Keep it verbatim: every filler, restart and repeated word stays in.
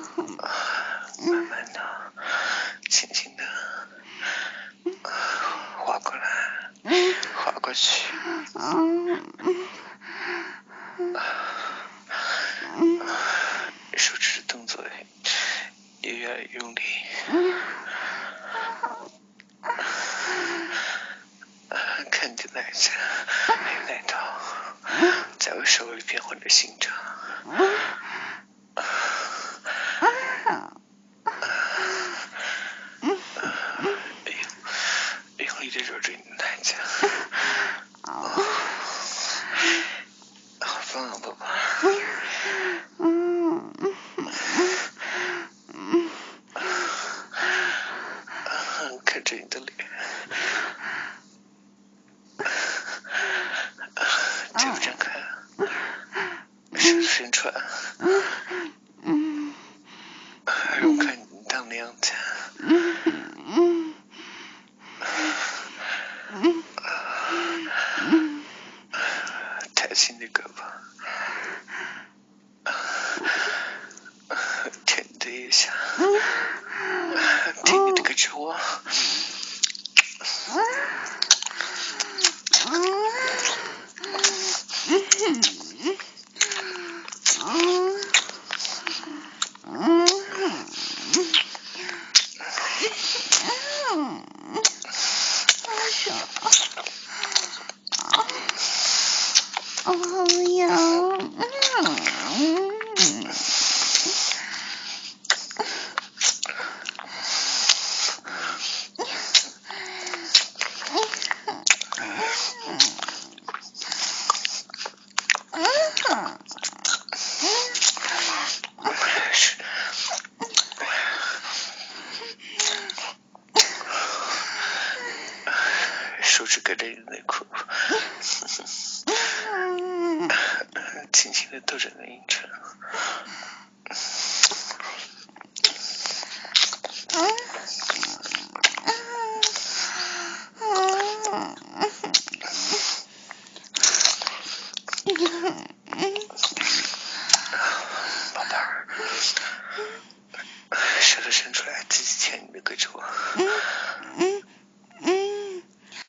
慢慢的，轻轻的划过来，划过去，手指的动作也越来越用力，看着奶子还有奶头在我手里变换着形状，用力的揉着你的奶子，好棒啊，宝宝！看着你的脸，嘴巴张开，手伸出来，让我看你荡的样子。抬起你的胳膊，舔你的腋下，舔你的胳肢窝。 哦呀， 手指盖着你的内裤，轻轻的逗着你的阴唇。